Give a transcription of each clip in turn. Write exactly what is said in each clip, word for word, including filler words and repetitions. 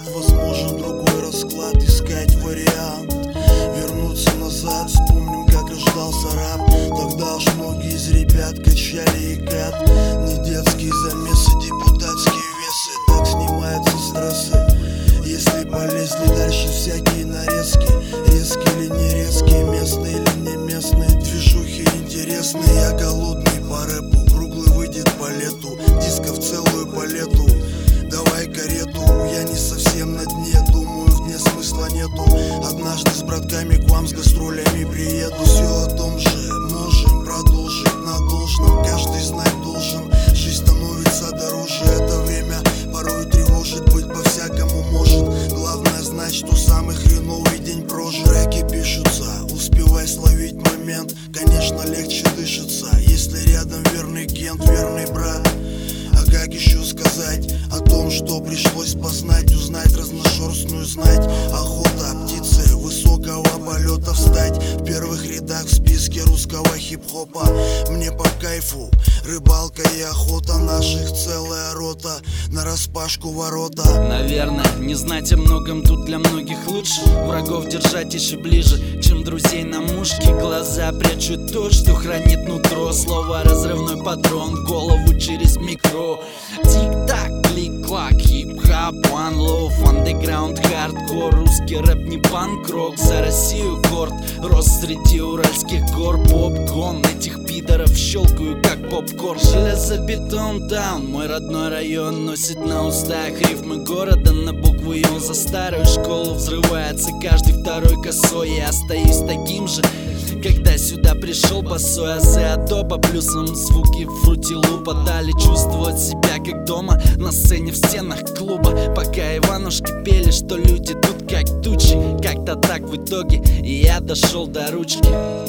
назад, возможен другой расклад, искать вариант вернуться назад, вспомним, как рождался рэп. Тогда уж многие из ребят качали и кат. Не детские замесы, депутатские весы, так снимаются стрессы. Если полезли дальше всякие нарезки, резкие или не резкие, местные или не местные, движухи интересные. Я голодный по рэпу, круглый выйдет по лету, дисков целую палету. Давай карету, я не совсем на дне, думаю, в дне смысла нету. Однажды с братками к вам с гастролями приеду. Все о том же, можем продолжить на должном. Каждый знать должен, жизнь становится дороже. Это время порой тревожит, быть по-всякому может. Главное знать, что самый хреновый день прожит. Треки пишутся, успевай словить момент. Конечно, легче дышится, если рядом верный кент, верный брат. А как еще сказать о том, что пришлось познать, узнать разношерстную знать. Охота птицы высокого полета встать в первых рядах в списке русского хип-хопа. Мне по кайфу рыбалка и охота, наших целая рота, нараспашку ворота. Наверное, не знать о многом тут для многих лучше. Врагов держать еще ближе, чем друзей на мушке. Глаза прячут то, что хранит нутро. Слово разрывной патрон, голову через микро. Тик-так, клик-клак, хип-хап, one love, андеграунд, хардкор. Русский рэп не панк-рок, за Россию горд. Рос среди уральских гор, поп-гон. Этих пидоров щелкаю как попкорн. Железобетон таун, мой родной район, носит на устах рифмы города на букву Ё. За старую школу взрывается каждый второй косой. Я остаюсь таким же, когда сюда пришел босой. Азы Адоба, плюсом звуки фрутилупа дали чувствовать себя как дома на сцене в стенах клуба. Пока Иванушки пели, что люди тут как тучи. Как-то так в итоге и я дошел до ручки.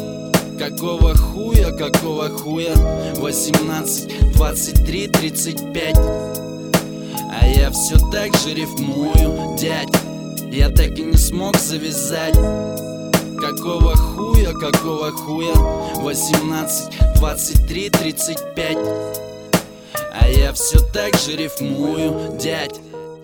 Какого хуя, какого хуя? Восемнадцать, двадцать три, тридцать пять. А я все так же рифмую, дядь. Я так и не смог завязать. Какого хуя, какого хуя? Восемнадцать, двадцать три, тридцать пять. А я все так же рифмую, дядь.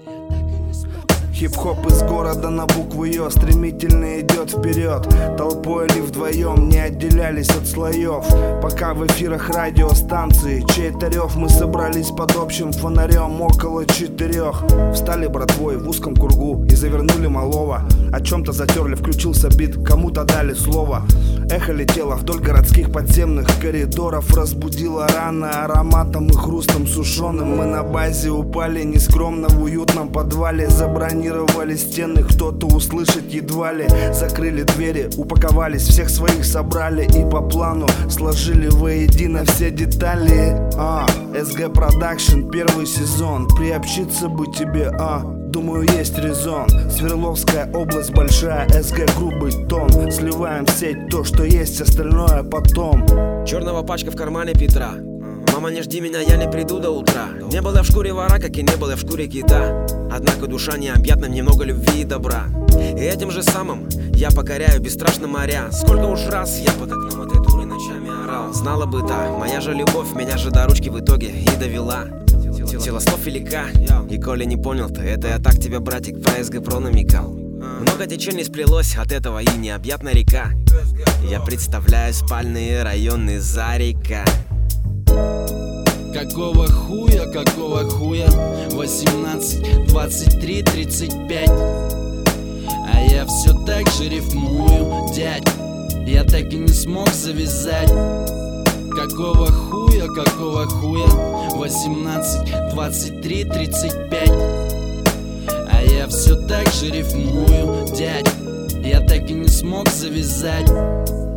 Хип-хоп из города на букву Ё стремительно идет вперед. Толпой или вдвоем не отделялись от слоев. Пока в эфирах радиостанции чей-то рев, мы собрались под общим фонарем около четырех. Встали братвой в узком кругу и завернули малого. О чем-то затерли, включился бит, кому-то дали слово. Эхо летело вдоль городских подземных коридоров, разбудило рано ароматом и хрустом сушеным. Мы на базе упали нескромно в уютном подвале. Забронировали стены, кто-то услышит едва ли. Закрыли двери, упаковались, всех своих собрали и по плану сложили воедино все детали. А, эс гэ Production, первый сезон. Приобщиться бы тебе, а, думаю, есть резон. Свердловская область большая, эс гэ грубый тон. Сливаем в сеть то, что есть, остальное потом. Черного пачка в кармане Петра. Мама, не жди меня, я не приду до утра. Не было в шкуре вора, как и не было в шкуре кита. Однако душа необъятна, немного любви и добра. И этим же самым я покоряю бесстрашно моря. Сколько уж раз я под окном этой дуры ночами орал. Знала бы та, моя же любовь меня же до ручки в итоге и довела. Тело слов велика, и коли не понял ты, это я так тебе, братик, про эс гэ про намекал. Много течений сплелось от этого и необъятна река. Я представляю спальные районы Зарика. Какого хуя, какого хуя? Восемнадцать, двадцать три, тридцать пять. А я все так же рифмую, дядь. Я так и не смог завязать. Какого хуя, какого хуя? Восемнадцать, двадцать три, тридцать пять. А я все так же рифмую, дядь. Я так и не смог завязать.